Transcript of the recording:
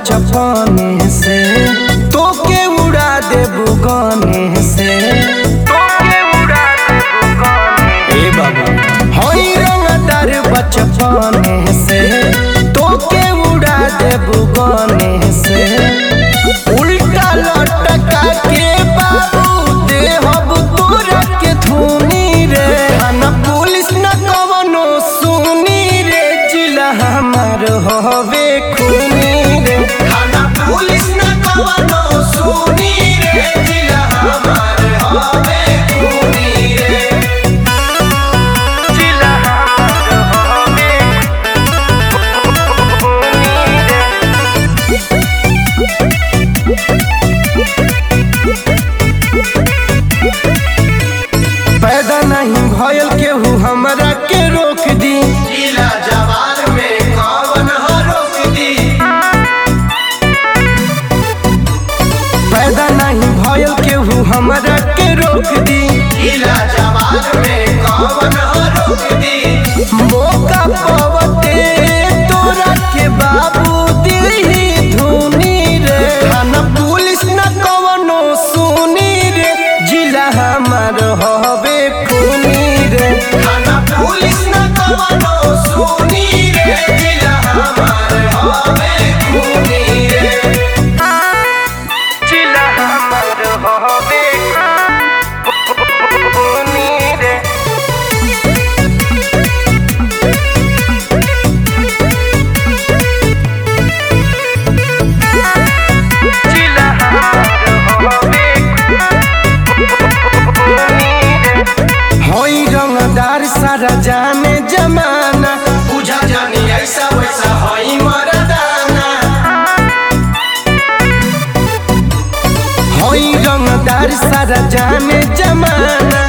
बचपने से तोके उड़ा देबू गाने से ए बाबा होई रंगदार बचपने से तोके उड़ा देबू गाने से उल्टा लटका के बाबू देहब तोरा के धुनी रे थाना पुलिस न कवनो सुनी रे जिला हमार होवे खूनी रे थाना पुलिस न कवनो सुनी रे जिला हमार होवे खूनी रे जिला हमार होवे पैदा नहीं भयल केहू हमरा के रोक दी जिला जवान में कौन हो रोक दी पैदा नहीं भयल केहू हमरा के रोक दी जिला जवान में कौन हो रोक दी मौका पवते तोरा के बाबू दिही धुनी रे थाना पुलिस न कवनो सुनी रे जिला हमार होवे खूनी रे थाना पुलिस न कवनो सुनी रे जिला हमार होवे खूनी रे जिला हमार होवे खूनी रे जिला हमार होवे होई रंगदार सारा जाने जमाना बुझा जानी ऐसा वैसा होई मर्दाना होई रंगदार सारा जाने जमाना